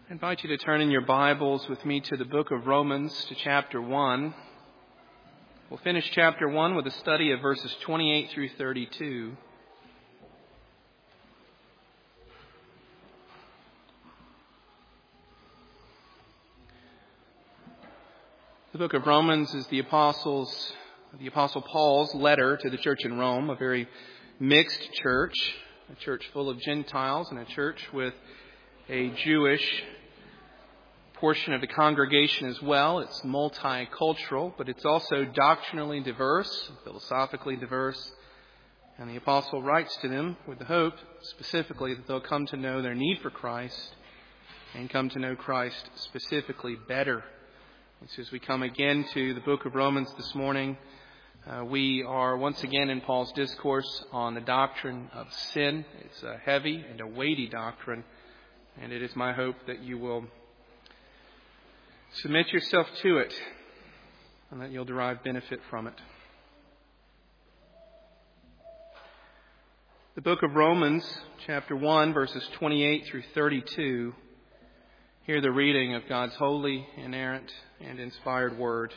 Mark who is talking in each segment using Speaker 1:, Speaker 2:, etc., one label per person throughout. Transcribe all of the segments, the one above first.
Speaker 1: I invite you to turn in your Bibles with me to the book of Romans, to chapter 1. We'll finish chapter 1 with a study of verses 28 through 32. The book of Romans is the Apostle Paul's letter to the church in Rome, a very mixed church, a church full of Gentiles and a church with a Jewish portion of the congregation as well. It's multicultural, but it's also doctrinally diverse, philosophically diverse. And the apostle writes to them with the hope, specifically, that they'll come to know their need for Christ and come to know Christ specifically better. And so as we come again to the book of Romans this morning, we are once again in Paul's discourse on the doctrine of sin. It's a heavy and a weighty doctrine, and it is my hope that you will submit yourself to it and that you'll derive benefit from it. The book of Romans, chapter 1, verses 28 through 32, hear the reading of God's holy, inerrant, and inspired word.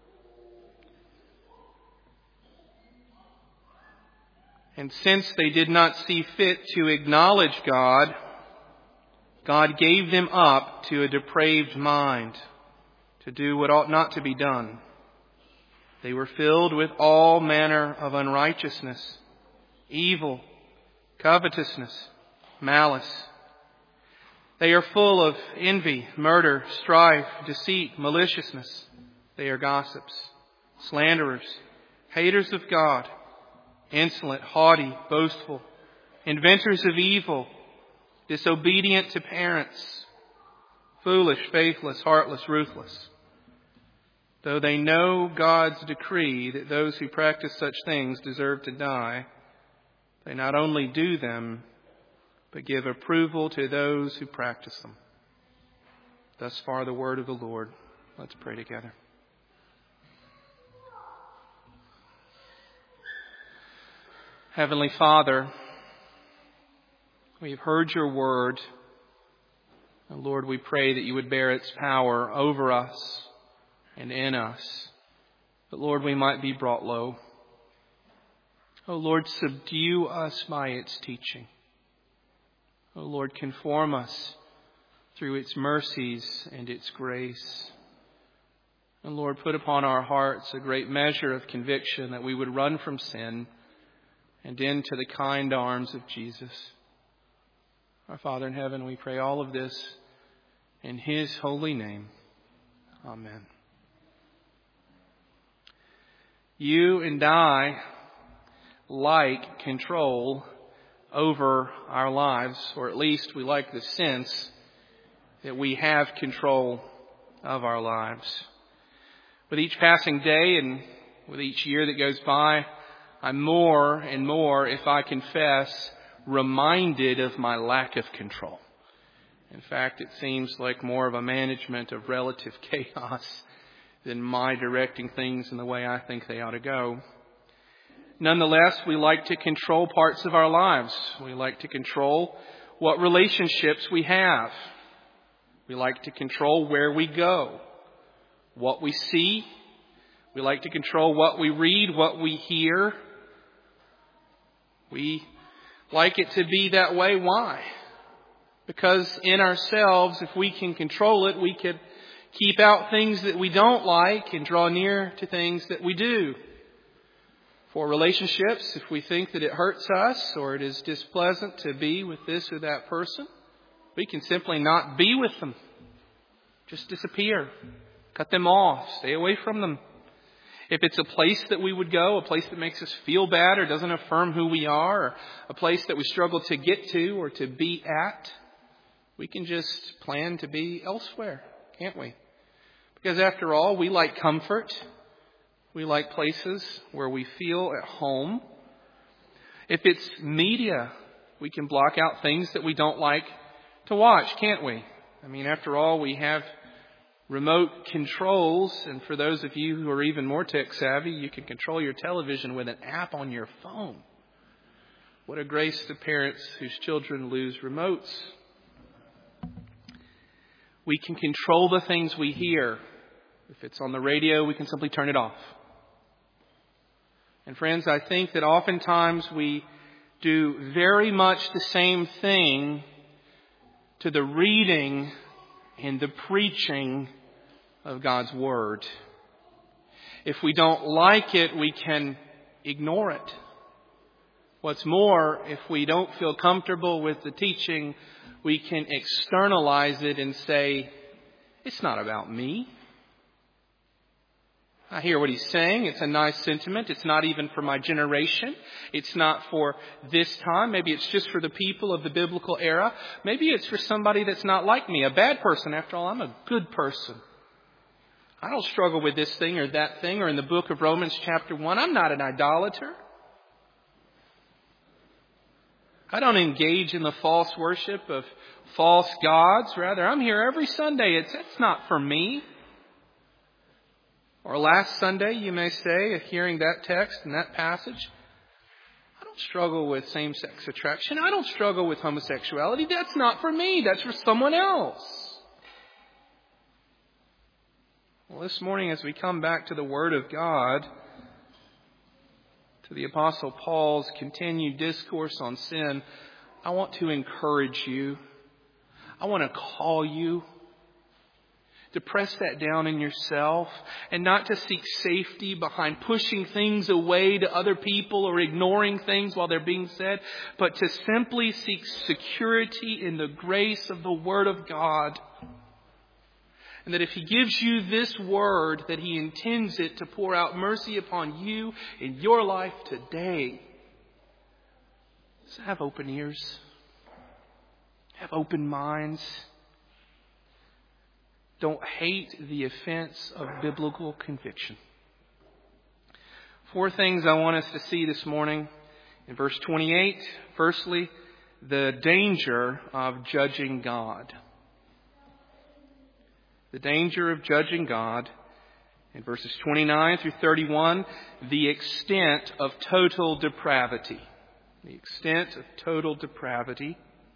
Speaker 1: And since they did not see fit to acknowledge God, God gave them up to a depraved mind, to do what ought not to be done. They were filled with all manner of unrighteousness, evil, covetousness, malice. They are full of envy, murder, strife, deceit, maliciousness. They are gossips, slanderers, haters of God, insolent, haughty, boastful, inventors of evil, disobedient to parents, foolish, faithless, heartless, ruthless. Though they know God's decree that those who practice such things deserve to die, they not only do them, but give approval to those who practice them. Thus far the word of the Lord. Let's pray together. Heavenly Father, we've heard your word. And Lord, we pray that you would bear its power over us and in us. But Lord, we might be brought low. Oh Lord, subdue us by its teaching. Oh Lord, conform us through its mercies and its grace. And Lord, put upon our hearts a great measure of conviction that we would run from sin and into the kind arms of Jesus. Our Father in heaven, we pray all of this in His holy name. Amen. You and I like control over our lives, or at least we like the sense that we have control of our lives. With each passing day and with each year that goes by, I'm more and more, if I confess, reminded of my lack of control. In fact, it seems like more of a management of relative chaos than my directing things in the way I think they ought to go. Nonetheless, we like to control parts of our lives. We like to control what relationships we have. We like to control where we go, what we see. We like to control what we read, what we hear. We like it to be that way. Why? Because in ourselves, if we can control it, we could keep out things that we don't like and draw near to things that we do. For relationships, if we think that it hurts us or it is displeasant to be with this or that person, we can simply not be with them. Just disappear. Cut them off. Stay away from them. If it's a place that we would go, a place that makes us feel bad or doesn't affirm who we are, or a place that we struggle to get to or to be at, we can just plan to be elsewhere, can't we? Because after all, we like comfort. We like places where we feel at home. If it's media, we can block out things that we don't like to watch, can't we? I mean, after all, we have remote controls. And for those of you who are even more tech savvy, you can control your television with an app on your phone. What a grace to parents whose children lose remotes. We can control the things we hear. If it's on the radio, we can simply turn it off. And friends, I think that oftentimes we do very much the same thing to the reading and the preaching of God's Word. If we don't like it, we can ignore it. What's more, if we don't feel comfortable with the teaching, we can externalize it and say, it's not about me. I hear what he's saying. It's a nice sentiment. It's not even for my generation. It's not for this time. Maybe it's just for the people of the biblical era. Maybe it's for somebody that's not like me, a bad person. After all, I'm a good person. I don't struggle with this thing or that thing. Or in the book of Romans chapter 1, I'm not an idolater. I don't engage in the false worship of false gods. Rather, I'm here every Sunday. It's not for me. Or last Sunday, you may say, hearing that text and that passage, I don't struggle with same-sex attraction. I don't struggle with homosexuality. That's not for me. That's for someone else. Well, this morning as we come back to the Word of God, to the Apostle Paul's continued discourse on sin, I want to encourage you. I want to call you to press that down in yourself and not to seek safety behind pushing things away to other people or ignoring things while they're being said, but to simply seek security in the grace of the Word of God. And that if He gives you this Word, that He intends it to pour out mercy upon you in your life today. So have open ears. Have open minds. Don't hate the offense of biblical conviction. 4 things I want us to see this morning. In verse 28, firstly, the danger of judging God. The danger of judging God. In verses 29 through 31, the extent of total depravity. The extent of total depravity.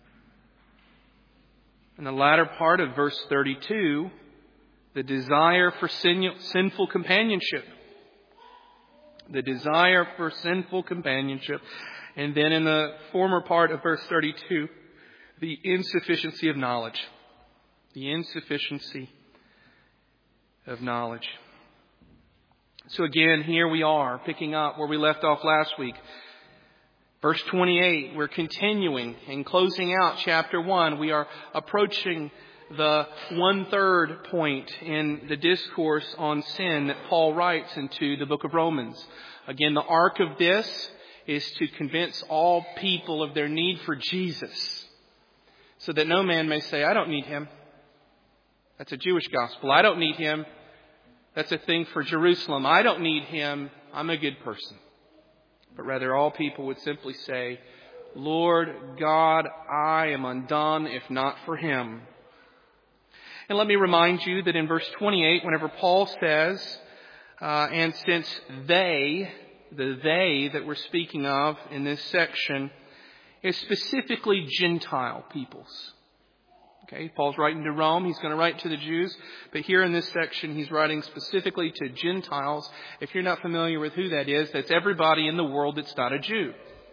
Speaker 1: In the latter part of verse 32, the desire for sinful companionship. The desire for sinful companionship. And then in the former part of verse 32, the insufficiency of knowledge. The insufficiency of knowledge. So again, here we are, picking up where we left off last week. Verse 28, we're continuing and closing out chapter 1. We are approaching the 1/3 point in the discourse on sin that Paul writes into the book of Romans. Again, the arc of this is to convince all people of their need for Jesus, so that no man may say, I don't need Him. That's a Jewish gospel. I don't need Him. That's a thing for Jerusalem. I don't need Him. I'm a good person. But rather all people would simply say, Lord God, I am undone if not for Him. And let me remind you that in verse 28, whenever Paul says, and since the they that we're speaking of in this section is specifically Gentile peoples. Okay, Paul's writing to Rome. He's going to write to the Jews. But here in this section, he's writing specifically to Gentiles. If you're not familiar with who that is, that's everybody in the world that's not a Jew.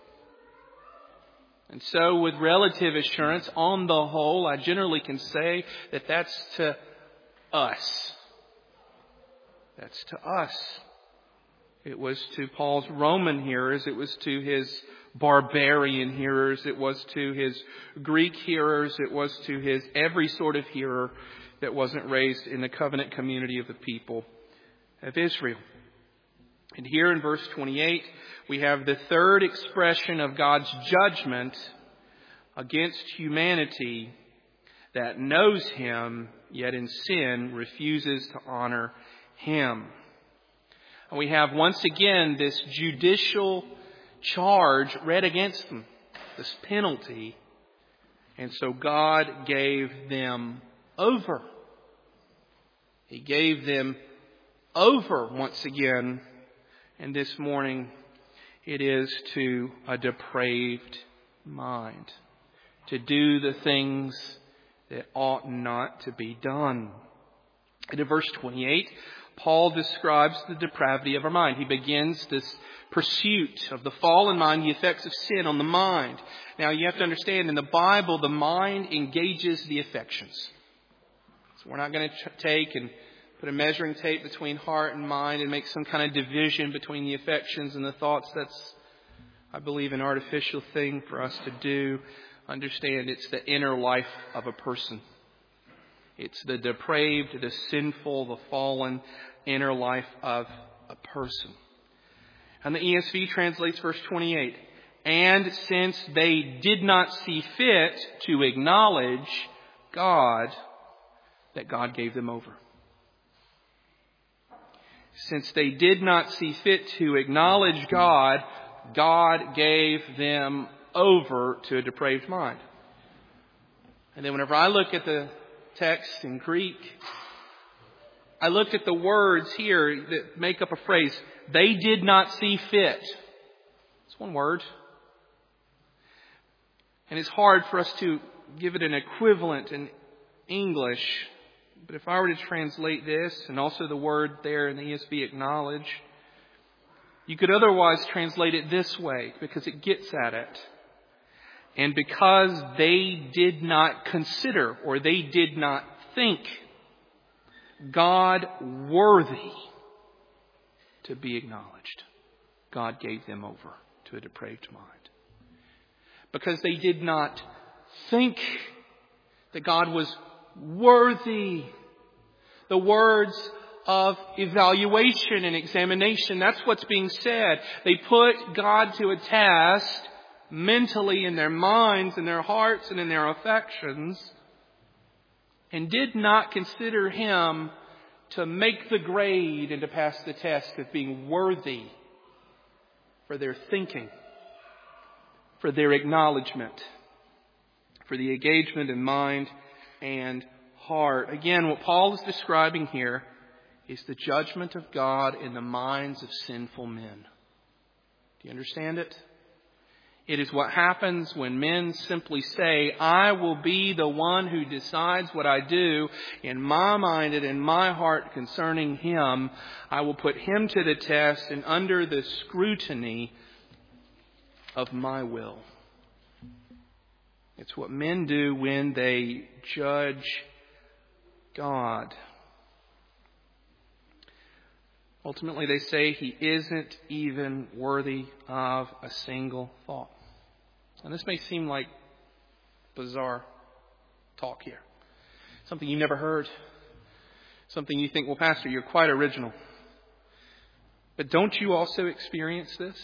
Speaker 1: And so with relative assurance, on the whole, I generally can say that that's to us. That's to us. It was to Paul's Roman hearers. It was to his barbarian hearers. It was to his Greek hearers. It was to his every sort of hearer that wasn't raised in the covenant community of the people of Israel. And here in verse 28, we have the third expression of God's judgment against humanity that knows Him, yet in sin refuses to honor Him. And we have once again this judicial charge read against them, this penalty. And so God gave them over. He gave them over once again. And this morning it is to a depraved mind, to do the things that ought not to be done. And in verse 28, Paul describes the depravity of our mind. He begins this pursuit of the fallen mind, the effects of sin on the mind. Now, you have to understand, in the Bible, the mind engages the affections. So we're not going to take and put a measuring tape between heart and mind and make some kind of division between the affections and the thoughts. That's, I believe, an artificial thing for us to do. Understand, it's the inner life of a person. It's the depraved, the sinful, the fallen inner life of a person. And the ESV translates verse 28. And since they did not see fit to acknowledge God, that God gave them over. Since they did not see fit to acknowledge God, God gave them over to a depraved mind. And then whenever I look at the text in Greek, I looked at the words here that make up a phrase. They did not see fit. It's one word. And it's hard for us to give it an equivalent in English. But if I were to translate this, and also the word there in the ESV, acknowledge, you could otherwise translate it this way, because it gets at it. And because they did not consider, or they did not think God worthy to be acknowledged, God gave them over to a depraved mind. Because they did not think that God was worthy. The words of evaluation and examination, that's what's being said. They put God to a test mentally in their minds, in their hearts, and in their affections, and did not consider Him to make the grade and to pass the test of being worthy for their thinking, for their acknowledgement, for the engagement in mind and heart. Again, what Paul is describing here is the judgment of God in the minds of sinful men. Do you understand it? It is what happens when men simply say, I will be the one who decides what I do in my mind and in my heart concerning Him. I will put Him to the test and under the scrutiny of my will. It's what men do when they judge God. Ultimately, they say He isn't even worthy of a single thought. And this may seem like bizarre talk here. Something you never heard. Something you think, well, Pastor, you're quite original. But don't you also experience this?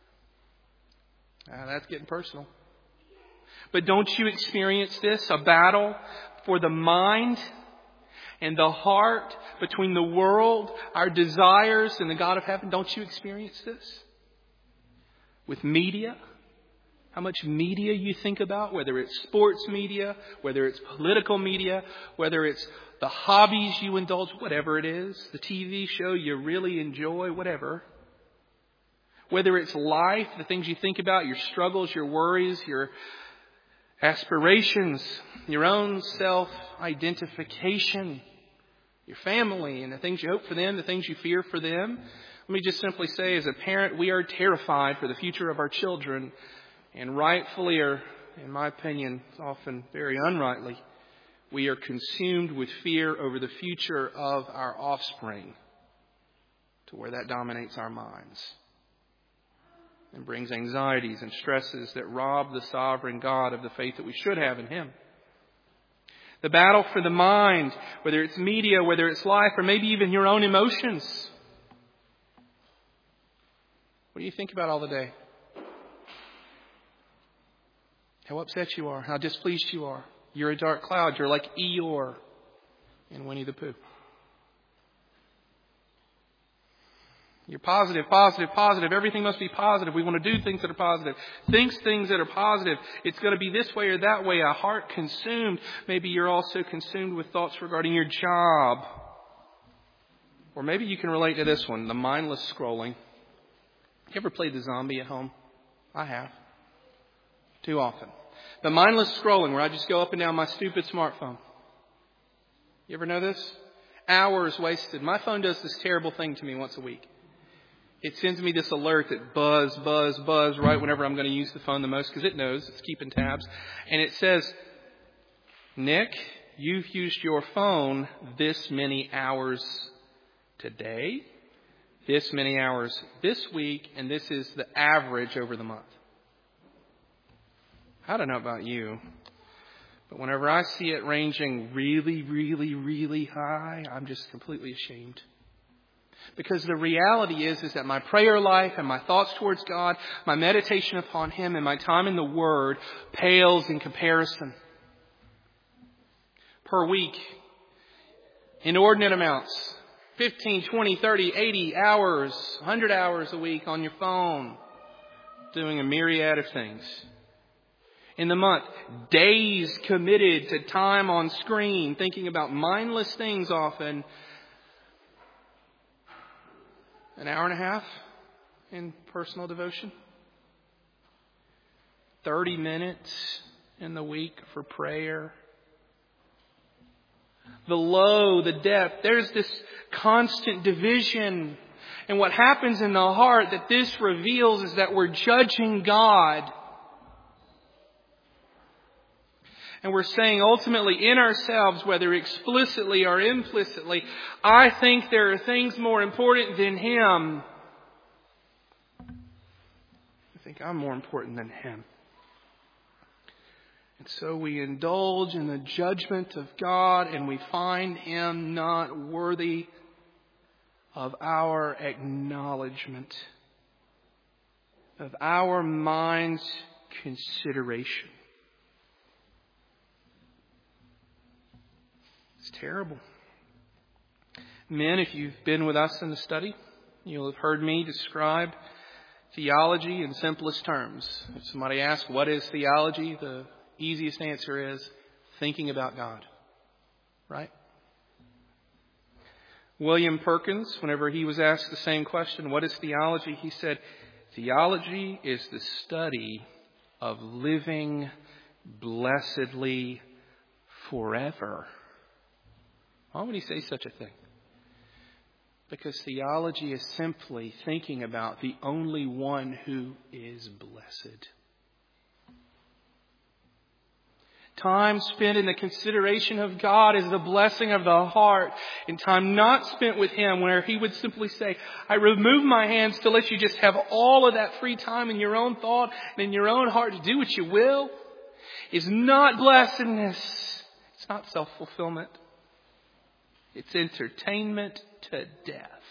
Speaker 1: That's getting personal. But don't you experience this? A battle for the mind and the heart between the world, our desires, and the God of heaven. Don't you experience this? With media? How much media you think about, whether it's sports media, whether it's political media, whether it's the hobbies you indulge, whatever it is, the TV show you really enjoy, whatever. Whether it's life, the things you think about, your struggles, your worries, your aspirations, your own self-identification, your family and the things you hope for them, the things you fear for them. Let me just simply say, as a parent, we are terrified for the future of our children. And rightfully, or in my opinion, often very unrightly, we are consumed with fear over the future of our offspring to where that dominates our minds and brings anxieties and stresses that rob the sovereign God of the faith that we should have in Him. The battle for the mind, whether it's media, whether it's life, or maybe even your own emotions. What do you think about all the day? How upset you are, how displeased you are. You're a dark cloud. You're like Eeyore in Winnie the Pooh. You're positive, positive, positive. Everything must be positive. We want to do things that are positive. Think things that are positive. It's going to be this way or that way. A heart consumed. Maybe you're also consumed with thoughts regarding your job. Or maybe you can relate to this one, the mindless scrolling. You ever played the zombie at home? I have. Too often. The mindless scrolling where I just go up and down my stupid smartphone. You ever know this? Hours wasted. My phone does this terrible thing to me once a week. It sends me this alert that buzz, buzz, buzz right whenever I'm going to use the phone the most because it knows it's keeping tabs. And it says, Nick, you've used your phone this many hours today, this many hours this week, and this is the average over the month. I don't know about you, but whenever I see it ranging really, really, really high, I'm just completely ashamed. Because the reality is that my prayer life and my thoughts towards God, my meditation upon Him and my time in the Word pales in comparison. Per week, inordinate amounts, 15, 20, 30, 80 hours, 100 hours a week on your phone, doing a myriad of things. In the month, days committed to time on screen, thinking about mindless things often. An hour and a half in personal devotion. 30 minutes in the week for prayer. The low, the depth. There's this constant division. And what happens in the heart that this reveals is that we're judging God. And we're saying ultimately in ourselves, whether explicitly or implicitly, I think there are things more important than Him. I think I'm more important than Him. And so we indulge in the judgment of God and we find Him not worthy of our acknowledgement, of our mind's consideration. It's terrible. Men, if you've been with us in the study, you'll have heard me describe theology in simplest terms. If somebody asks, what is theology? The easiest answer is thinking about God. Right? William Perkins, whenever he was asked the same question, what is theology? He said, theology is the study of living blessedly forever. Why would he say such a thing? Because theology is simply thinking about the only one who is blessed. Time spent in the consideration of God is the blessing of the heart. And time not spent with Him where He would simply say, I remove my hands to let you just have all of that free time in your own thought and in your own heart to do what you will, is not blessedness. It's not self-fulfillment. It's entertainment to death.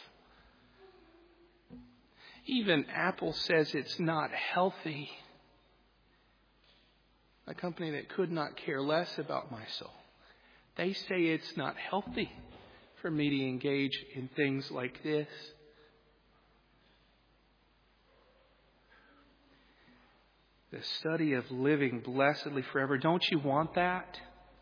Speaker 1: Even Apple says it's not healthy. A company that could not care less about my soul. They say it's not healthy for me to engage in things like this. The study of living blessedly forever. Don't you want that?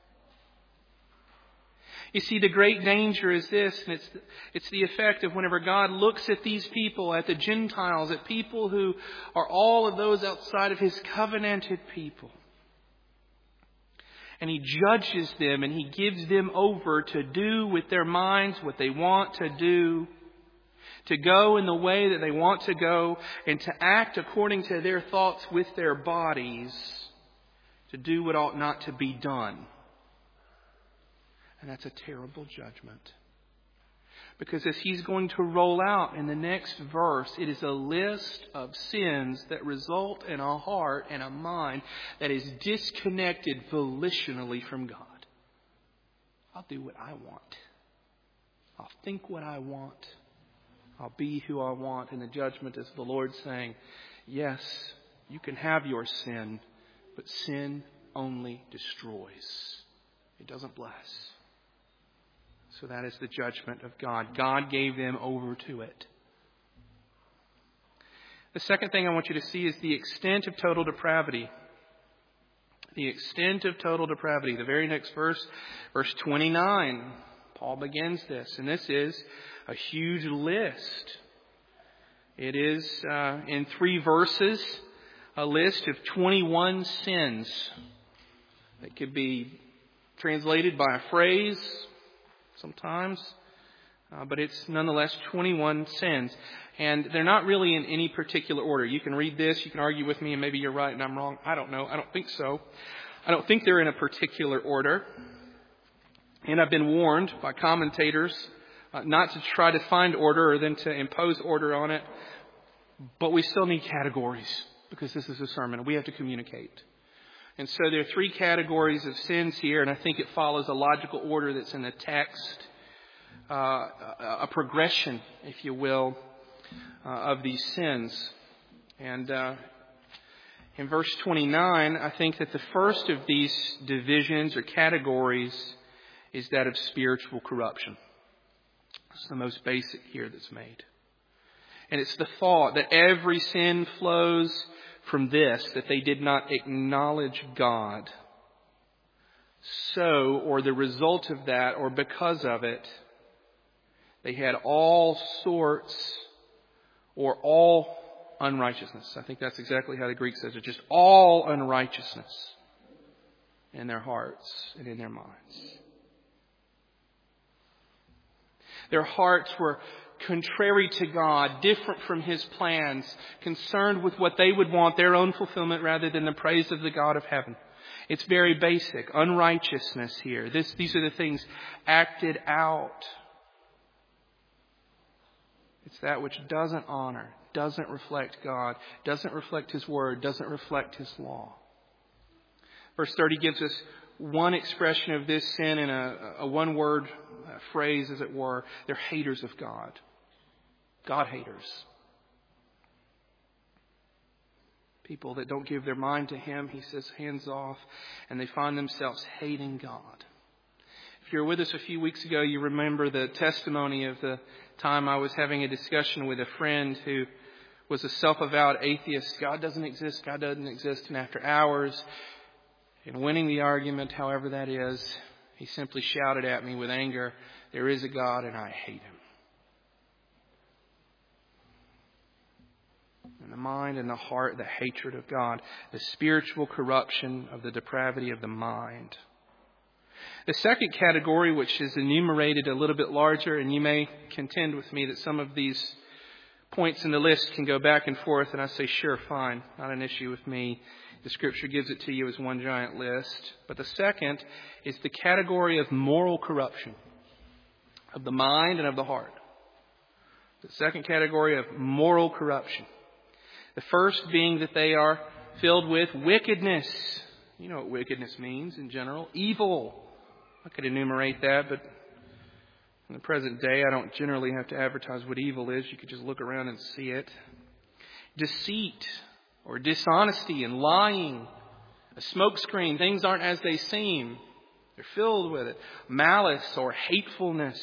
Speaker 1: You see, the great danger is this, and it's the effect of whenever God looks at these people, at the Gentiles, at people who are all of those outside of His covenanted people. And He judges them and He gives them over to do with their minds what they want to do, to go in the way that they want to go, and to act according to their thoughts with their bodies, to do what ought not to be done. And that's a terrible judgment. Because as He's going to roll out in the next verse, it is a list of sins that result in a heart and a mind that is disconnected volitionally from God. I'll do what I want. I'll think what I want. I'll be who I want. And the judgment is the Lord saying, yes, you can have your sin, but sin only destroys. It doesn't bless. So that is the judgment of God. God gave them over to it. The second thing I want you to see is the extent of total depravity. The extent of total depravity. The very next verse, verse 29, Paul begins this. And this is a huge list. It is in 3 verses a list of 21 sins that could be translated by a phrase sometimes, but it's nonetheless 21 sins. And they're not really in any particular order. You can read this, you can argue with me, and maybe you're right and I'm wrong. I don't know. I don't think so. I don't think they're in a particular order. And I've been warned by commentators not to try to find order or then to impose order on it. But we still need categories because this is a sermon and we have to communicate. And so there are 3 categories of sins here, and I think it follows a logical order that's in the text, a progression, if you will, of these sins. And in verse 29, I think that the first of these divisions or categories is that of spiritual corruption. It's the most basic here that's made. And it's the thought that every sin flows from this, that they did not acknowledge God. So, or the result of that, or because of it, they had all sorts or all unrighteousness. I think that's exactly how the Greek says it. Just all unrighteousness in their hearts and in their minds. Their hearts were contrary to God, different from His plans, concerned with what they would want, their own fulfillment rather than the praise of the God of heaven. It's very basic. Unrighteousness here. These are the things acted out. It's that which doesn't honor, doesn't reflect God, doesn't reflect His Word, doesn't reflect His law. Verse 30 gives us one expression of this sin in a one-word phrase, as it were. They're haters of God. God haters. People that don't give their mind to Him, He says, hands off, and they find themselves hating God. If you were with us a few weeks ago, you remember the testimony of the time I was having a discussion with a friend who was a self-avowed atheist. God doesn't exist, God doesn't exist. And after hours, in winning the argument, however that is, he simply shouted at me with anger, "There is a God and I hate Him." In the mind and the heart, the hatred of God, the spiritual corruption of the depravity of the mind. The second category, which is enumerated a little bit larger, and you may contend with me that some of these points in the list can go back and forth, and I say, sure, fine, not an issue with me. The Scripture gives it to you as one giant list. But the second is the category of moral corruption of the mind and of the heart. The second category of moral corruption. The first being that they are filled with wickedness. You know what wickedness means in general. Evil. I could enumerate that, but in the present day, I don't generally have to advertise what evil is. You could just look around and see it. Deceit or dishonesty and lying. A smokescreen. Things aren't as they seem. They're filled with it. Malice or hatefulness.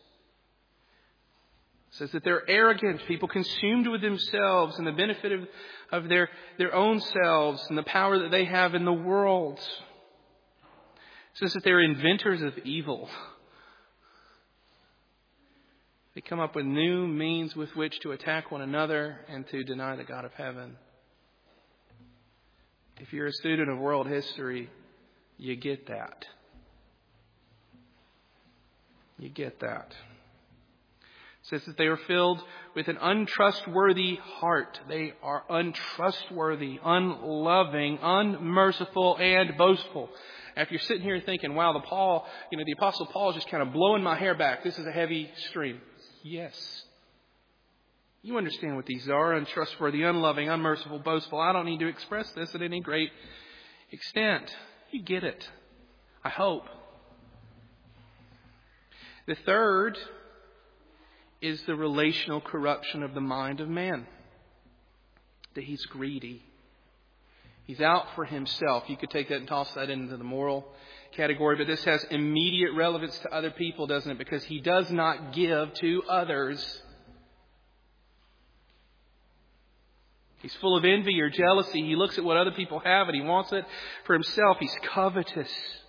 Speaker 1: It says that they're arrogant, people consumed with themselves and the benefit of their own selves and the power that they have in the world. It says that they're inventors of evil. They come up with new means with which to attack one another and to deny the God of heaven. If you're a student of world history, you get that. You get that. It says that they are filled with an untrustworthy heart. They are untrustworthy, unloving, unmerciful, and boastful. After you're sitting here thinking, wow, the Apostle Paul is just kind of blowing my hair back. This is a heavy stream. Yes. You understand what these are. Untrustworthy, unloving, unmerciful, boastful. I don't need to express this at any great extent. You get it. I hope. The third is the relational corruption of the mind of man. That he's greedy. He's out for himself. You could take that and toss that into the moral category, but this has immediate relevance to other people, doesn't it? Because he does not give to others. He's full of envy or jealousy. He looks at what other people have and he wants it for himself. He's covetous.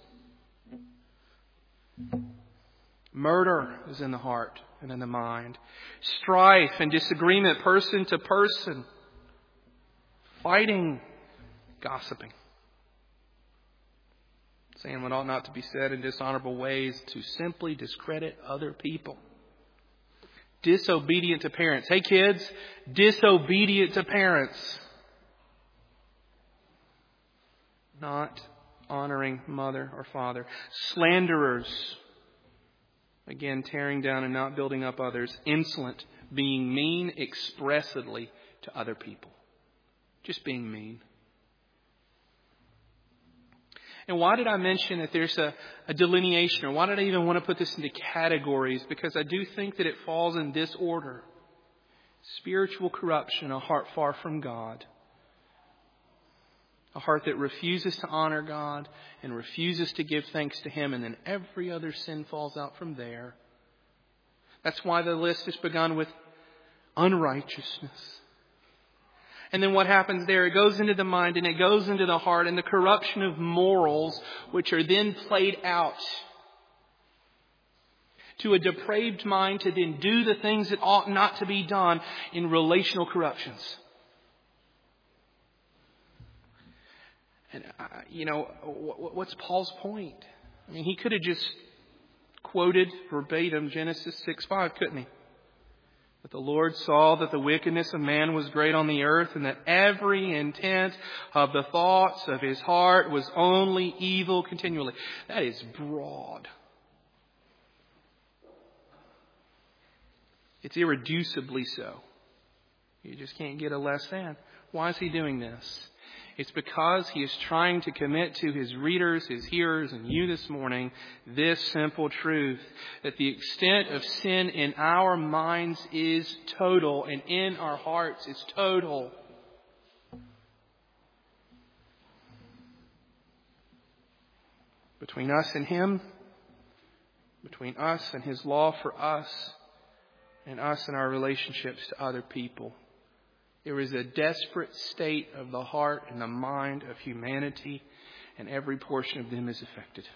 Speaker 1: Murder is in the heart and in the mind. Strife and disagreement person to person. Fighting gossiping. Saying what ought not to be said in dishonorable ways to simply discredit other people. Disobedient to parents. Hey kids, disobedient to parents. Not honoring mother or father. Slanderers. Again, tearing down and not building up others. Insolent. Being mean expressly to other people. Just being mean. And why did I mention that there's a delineation, or why did I even want to put this into categories? Because I do think that it falls in this order. Spiritual corruption, a heart far from God. A heart that refuses to honor God and refuses to give thanks to Him, and then every other sin falls out from there. That's why the list is begun with unrighteousness. And then what happens there? It goes into the mind and it goes into the heart, and the corruption of morals, which are then played out to a depraved mind to then do the things that ought not to be done in relational corruptions. And, what's Paul's point? I mean, he could have just quoted verbatim Genesis 6:5, couldn't he? But the Lord saw that the wickedness of man was great on the earth, and that every intent of the thoughts of his heart was only evil continually. That is broad. It's irreducibly so. You just can't get a less than. Why is he doing this? It's because he is trying to commit to his readers, his hearers, and you this morning this simple truth, that the extent of sin in our minds is total, and in our hearts is total. Between us and Him, between us and His law for us, and us and our relationships to other people. There is a desperate state of the heart and the mind of humanity, and every portion of them is affected.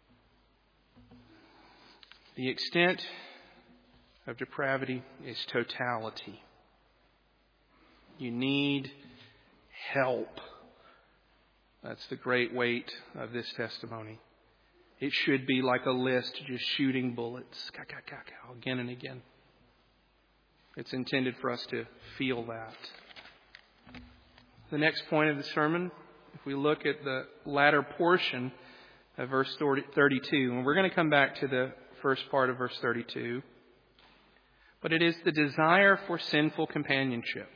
Speaker 1: The extent of depravity is totality. You need help. That's the great weight of this testimony. It should be like a list, just shooting bullets, again and again. It's intended for us to feel that. The next point of the sermon, if we look at the latter portion of verse 32, and we're going to come back to the first part of verse 32, but it is the desire for sinful companionship.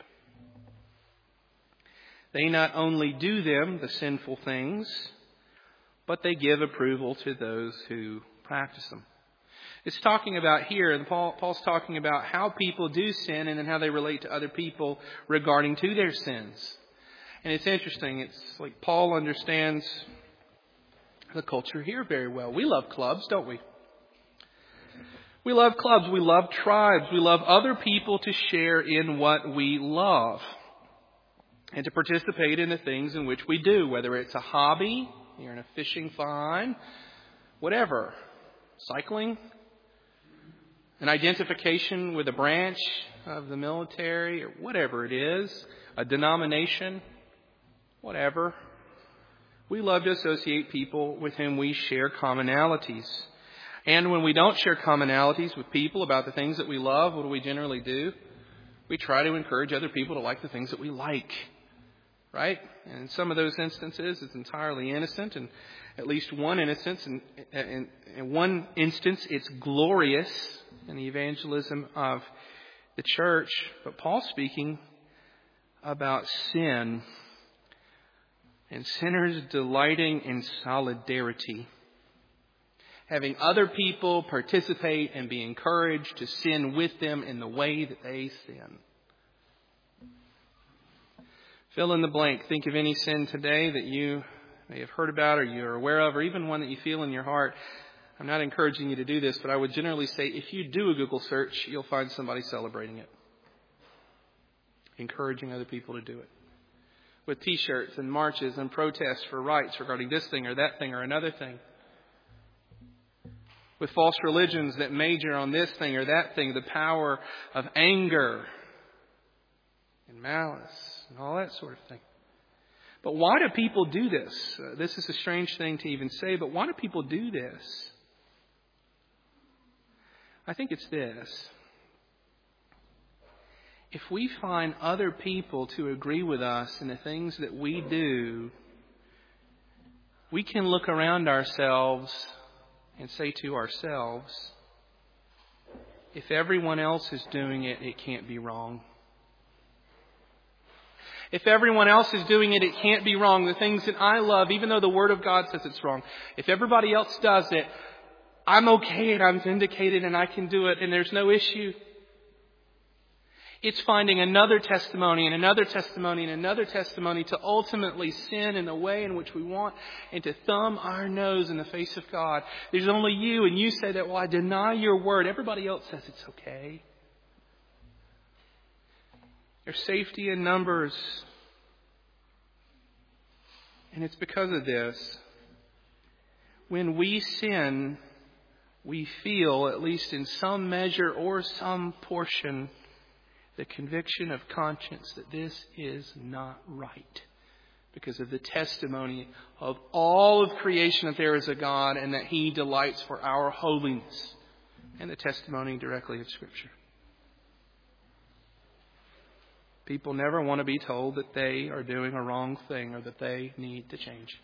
Speaker 1: They not only do them, the sinful things, but they give approval to those who practice them. It's talking about here, and Paul's talking about how people do sin and then how they relate to other people regarding to their sins. And it's interesting. It's like Paul understands the culture here very well. We love clubs, don't we? We love clubs. We love tribes. We love other people to share in what we love and to participate in the things in which we do, whether it's a hobby, you're in a fishing fine, whatever, cycling, an identification with a branch of the military, or whatever it is, a denomination, whatever. We love to associate people with whom we share commonalities. And when we don't share commonalities with people about the things that we love, what do we generally do? We try to encourage other people to like the things that we like. Right? And in some of those instances, it's entirely innocent, and at least one instance, and in one instance, it's glorious in the evangelism of the church. But Paul's speaking about sin and sinners delighting in solidarity, having other people participate and be encouraged to sin with them in the way that they sin. Fill in the blank. Think of any sin today that you may have heard about or you're aware of, or even one that you feel in your heart. I'm not encouraging you to do this, but I would generally say if you do a Google search, you'll find somebody celebrating it, encouraging other people to do it. With T-shirts and marches and protests for rights regarding this thing or that thing or another thing. With false religions that major on this thing or that thing, the power of anger and malice and all that sort of thing. But why do people do this? This is a strange thing to even say, but why do people do this? I think it's this. If we find other people to agree with us in the things that we do, we can look around ourselves and say to ourselves, if everyone else is doing it, it can't be wrong. If everyone else is doing it, it can't be wrong. The things that I love, even though the Word of God says it's wrong, if everybody else does it, I'm okay and I'm vindicated and I can do it and there's no issue. It's finding another testimony and another testimony and another testimony to ultimately sin in the way in which we want and to thumb our nose in the face of God. There's only you, and you say that, well, I deny your word. Everybody else says it's okay. There's safety in numbers. And it's because of this. When we sin, we feel, at least in some measure or some portion, the conviction of conscience that this is not right because of the testimony of all of creation that there is a God and that He delights for our holiness, and the testimony directly of Scripture. People never want to be told that they are doing a wrong thing or that they need to change.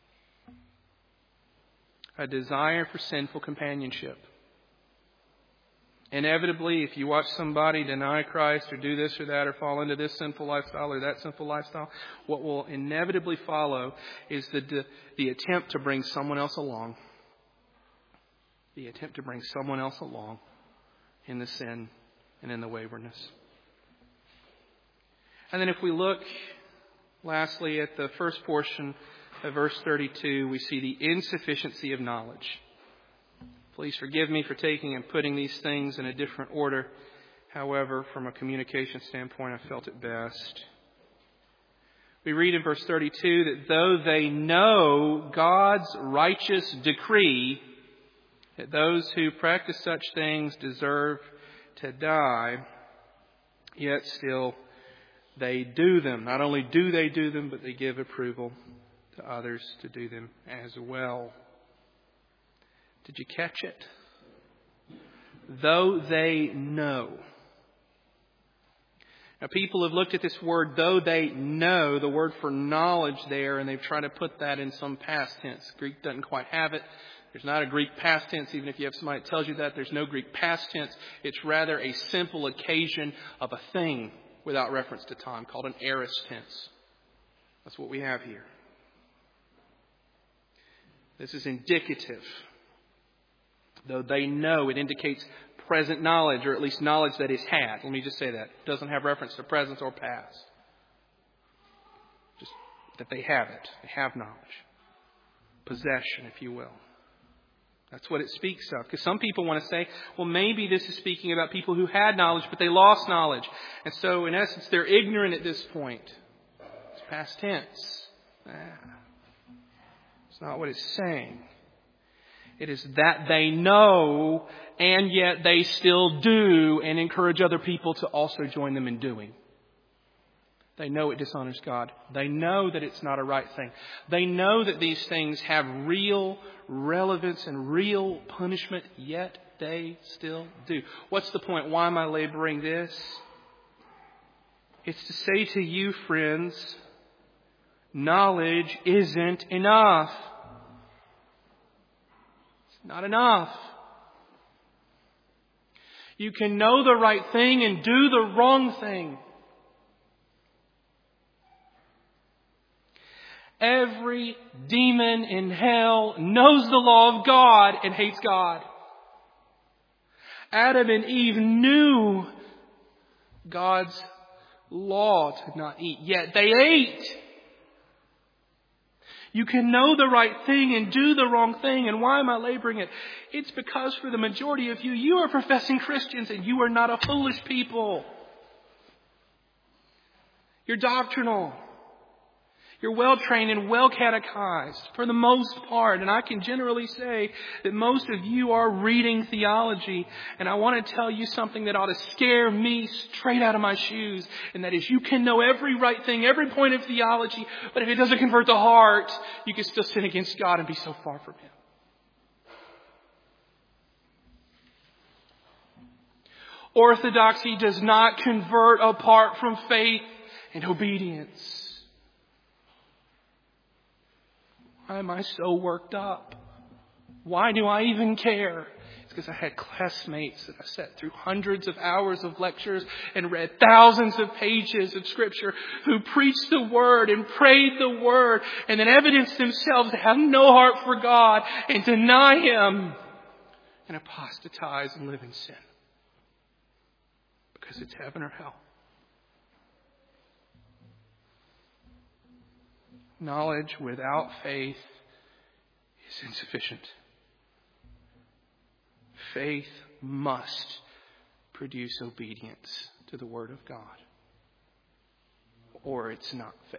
Speaker 1: A desire for sinful companionship. Inevitably, if you watch somebody deny Christ or do this or that or fall into this sinful lifestyle or that sinful lifestyle, what will inevitably follow is the attempt to bring someone else along. The attempt to bring someone else along in the sin and in the waywardness. And then if we look lastly at the first portion of verse 32, we see the insufficiency of knowledge. Please forgive me for taking and putting these things in a different order. However, from a communication standpoint, I felt it best. We read in verse 32 that though they know God's righteous decree that those who practice such things deserve to die, yet still they do them. Not only do they do them, but they give approval to others to do them as well. Did you catch it? Though they know. Now, people have looked at this word, though they know, the word for knowledge there, and they've tried to put that in some past tense. Greek doesn't quite have it. There's not a Greek past tense, even if you have somebody that tells you that. There's no Greek past tense. It's rather a simple occasion of a thing without reference to time, called an aorist tense. That's what we have here. This is indicative. Though they know, it indicates present knowledge, or at least knowledge that is had. Let me just say that. It doesn't have reference to present or past. Just that they have it. They have knowledge. Possession, if you will. That's what it speaks of. Because some people want to say, well, maybe this is speaking about people who had knowledge, but they lost knowledge. And so, in essence, they're ignorant at this point. It's past tense. It's not what it's saying. It is that they know, and yet they still do, and encourage other people to also join them in doing. They know it dishonors God. They know that it's not a right thing. They know that these things have real relevance and real punishment, yet they still do. What's the point? Why am I laboring this? It's to say to you, friends, knowledge isn't enough. Not enough. You can know the right thing and do the wrong thing. Every demon in hell knows the law of God and hates God. Adam and Eve knew God's law to not eat, yet they ate. You can know the right thing and do the wrong thing. And why am I laboring it? It's because for the majority of you, you are professing Christians and you are not a foolish people. You're doctrinal. You're well trained and well catechized for the most part. And I can generally say that most of you are reading theology. And I want to tell you something that ought to scare me straight out of my shoes. And that is, you can know every right thing, every point of theology. But if it doesn't convert the heart, you can still sin against God and be so far from Him. Orthodoxy does not convert apart from faith and obedience. Why am I so worked up? Why do I even care? It's because I had classmates that I sat through hundreds of hours of lectures and read thousands of pages of Scripture who preached the Word and prayed the Word and then evidenced themselves to have no heart for God and deny Him and apostatize and live in sin. Because it's heaven or hell. Knowledge without faith is insufficient. Faith must produce obedience to the Word of God, or it's not faith.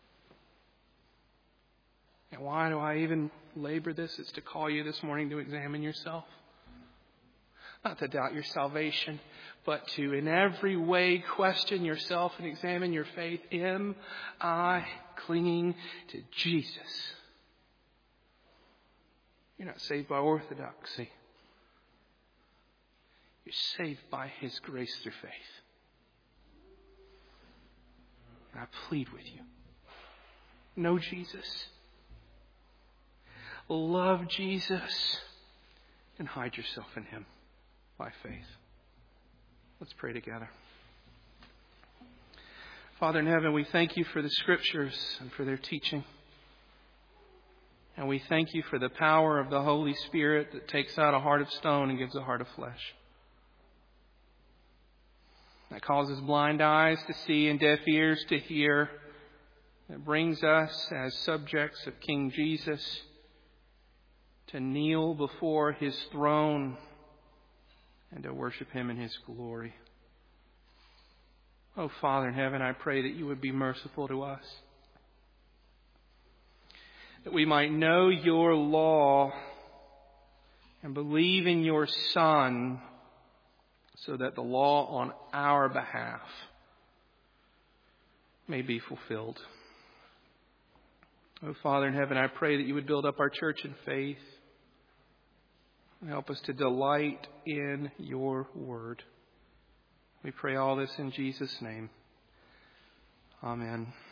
Speaker 1: And why do I even labor this? It's to call you this morning to examine yourself. Not to doubt your salvation, but to in every way question yourself and examine your faith. Am I clinging to Jesus? You're not saved by orthodoxy. You're saved by His grace through faith. And I plead with you. Know Jesus. Love Jesus. And hide yourself in Him by faith. Let's pray together. Father in heaven, we thank you for the Scriptures and for their teaching. And we thank you for the power of the Holy Spirit that takes out a heart of stone and gives a heart of flesh. That causes blind eyes to see and deaf ears to hear. That brings us as subjects of King Jesus to kneel before His throne and to worship Him in His glory. Oh, Father in heaven, I pray that you would be merciful to us. That we might know your law and believe in your Son so that the law on our behalf may be fulfilled. Oh, Father in heaven, I pray that you would build up our church in faith. Help us to delight in your word. We pray all this in Jesus' name. Amen.